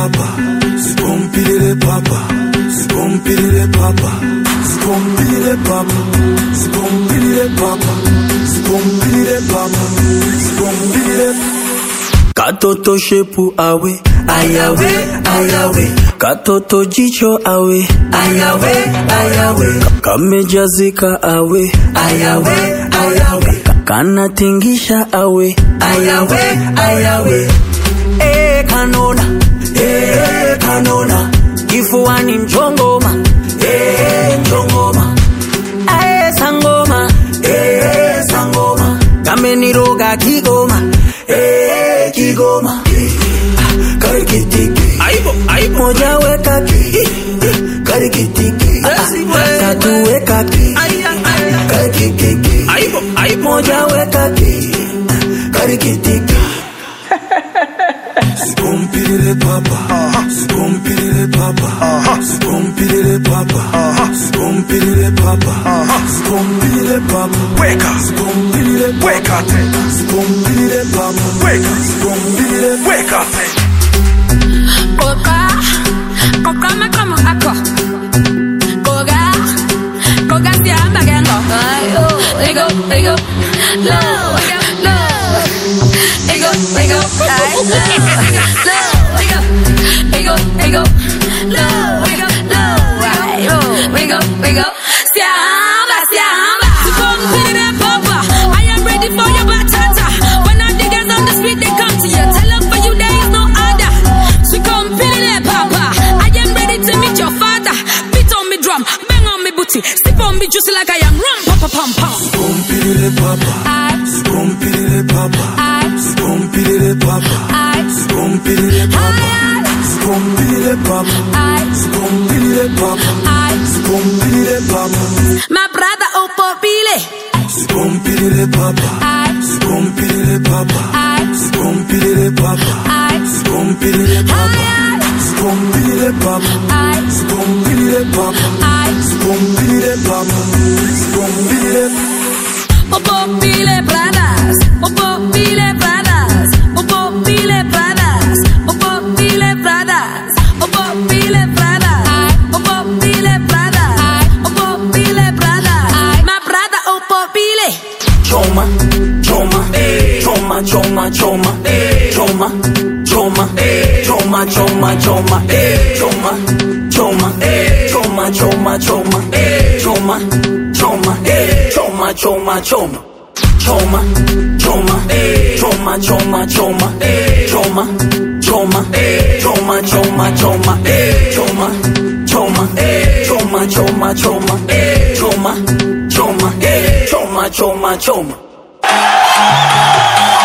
papa, sipompilile papa, sipompilile papa, sipompilile papa, sipompilile papa, sipompilile papa, sipompilile. Katoto shepu awe, ayawe, ayawe. Katoto jicho awe, ayawe, ayawe. Kamejazika awe, ayawe, ayawe. Kana tingisha awe, ayawe, ayawe. Kanona, kanona. Kifuani mchongoma, mchongoma. Sangoma, sangoma. Kameniroga kigoma, kigoma. Karikitiki, aibo, aibo. Moja weka ki, karikitiki. Tatu weka ki, karikitiki. Aibo, aibo. Moja weka ki, karikitiki. Sipompilile papa, sipompilile papa, sipompilile papa, sipompilile papa, sipompilile papa. Weka, sipompilile weka tena, sipompilile papa. Weka, sipompilile weka tena. Koka me como ako. Koga si amba gengo. Ego, no, no. Ego, no. Siamba. Sipompilile papa, I am ready for your batata. When all the girls on the street they come to you, tell them for you there is no other. Sipompilile papa, I am ready to meet your father. Beat on me drum, bang on me booty, sip on me juicy like I am rum, papa pam pam. Sipompilile papa, sipompilile papa, sipompilile papa, sipompilile papa, sipompilile papa, sipompilile papa, sipompilile papa. My brother Opopile. Sipompilile papa, sipompilile papa, sipompilile papa, sipompilile papa, sipompilile papa, sipompilile papa, sipompilile papa, sipompilile. Opopile brothers, Opopile brothers, Opopile brothers, Opopile brothers, Opopile brothers, Opopile brothers, Opopile brothers. My brother Opopile. Choma, choma, choma, choma, choma, choma, choma, choma, choma, choma, choma, choma, choma, choma, choma, choma, choma, choma, choma, choma. Choma, choma, choma, choma, choma, choma, choma, choma, choma, choma, choma, choma, choma, choma, choma, choma, choma, choma, choma, choma.